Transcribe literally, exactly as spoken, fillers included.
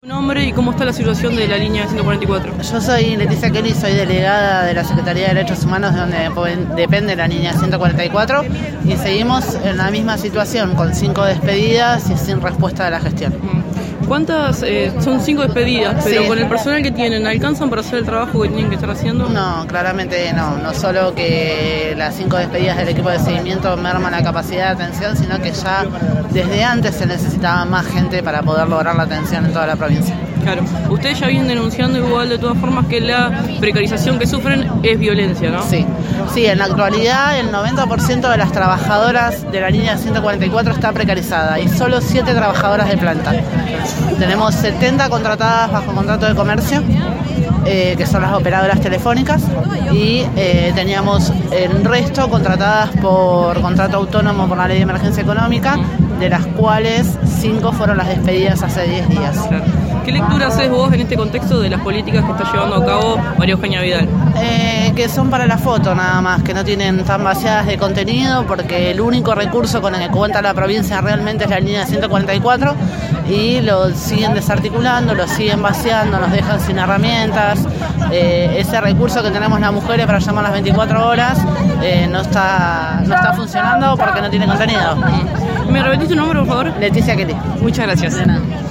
Nombre y cómo está la situación de la línea ciento cuarenta y cuatro. Yo soy Leticia Kelly, soy delegada de la Secretaría de Derechos Humanos, de donde depende la línea ciento cuarenta y cuatro, y seguimos en la misma situación, con cinco despedidas y sin respuesta de la gestión. ¿Cuántas? Eh, son cinco despedidas, pero sí. Con el personal que tienen, ¿alcanzan para hacer el trabajo que tienen que estar haciendo? No, claramente no. No solo que las cinco despedidas del equipo de seguimiento merman la capacidad de atención, sino que ya desde antes se necesitaba más gente para poder lograr la atención en toda la provincia. Claro. Ustedes ya vienen denunciando igual de todas formas que la precarización que sufren es violencia, ¿no? Sí. Sí, en la actualidad el noventa por ciento de las trabajadoras de la línea ciento cuarenta y cuatro está precarizada y solo siete trabajadoras de planta. Tenemos setenta contratadas bajo contrato de comercio, eh, que son las operadoras telefónicas, y eh, teníamos el resto contratadas por contrato autónomo por la Ley de Emergencia Económica, de las cuales cinco fueron las despedidas hace diez días. Claro. ¿Qué lectura haces vos en este contexto de las políticas que está llevando a cabo María Eugenia Vidal? Eh, que son para la foto nada más, que no tienen tan vaciadas de contenido, porque el único recurso con el que cuenta la provincia realmente es la línea ciento cuarenta y cuatro, y lo siguen desarticulando, lo siguen vaciando, nos dejan sin herramientas. Eh, ese recurso que tenemos las mujeres para llamar las veinticuatro horas eh, no está no está funcionando porque no tiene contenido. ¿Me repetís tu nombre, por favor? Leticia Kelly. Muchas gracias. De nada.